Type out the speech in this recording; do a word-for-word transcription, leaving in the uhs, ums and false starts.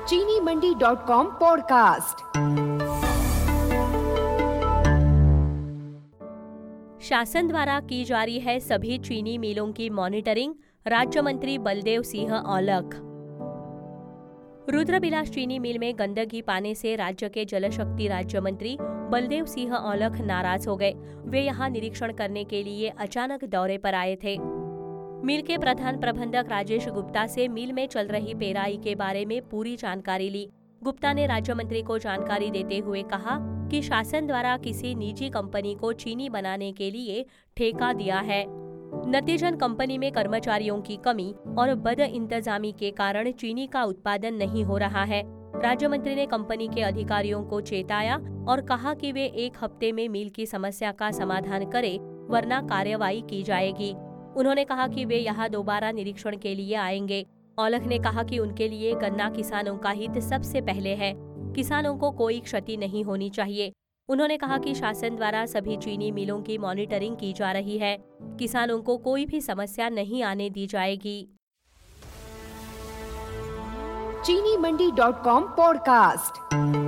चीनी मंडी dot com podcast. शासन द्वारा की जा रही है सभी चीनी मिलों की मॉनिटरिंग, राज्य मंत्री बलदेव सिंह औलख। रुद्रबिलास चीनी मिल में गंदगी पाने से राज्य के जल शक्ति राज्य मंत्री बलदेव सिंह औलख नाराज हो गए। वे यहां निरीक्षण करने के लिए अचानक दौरे पर आए थे। मिल के प्रधान प्रबंधक राजेश गुप्ता से मिल में चल रही पेराई के बारे में पूरी जानकारी ली। गुप्ता ने राज्य मंत्री को जानकारी देते हुए कहा कि शासन द्वारा किसी निजी कंपनी को चीनी बनाने के लिए ठेका दिया है। नतीजन कंपनी में कर्मचारियों की कमी और बद इंतजामी के कारण चीनी का उत्पादन नहीं हो रहा है। राज्य मंत्री ने कंपनी के अधिकारियों को चेताया और कहा कि वे एक हफ्ते में मिल की समस्या का समाधान करें, वरना कार्रवाई की जाएगी। उन्होंने कहा कि वे यहां दोबारा निरीक्षण के लिए आएंगे। औलख ने कहा कि उनके लिए गन्ना किसानों का हित सबसे पहले है। किसानों को कोई क्षति नहीं होनी चाहिए। उन्होंने कहा कि शासन द्वारा सभी चीनी मिलों की मॉनिटरिंग की जा रही है। किसानों को कोई भी समस्या नहीं आने दी जाएगी। चीनी मंडी डॉट कॉम पॉडकास्ट।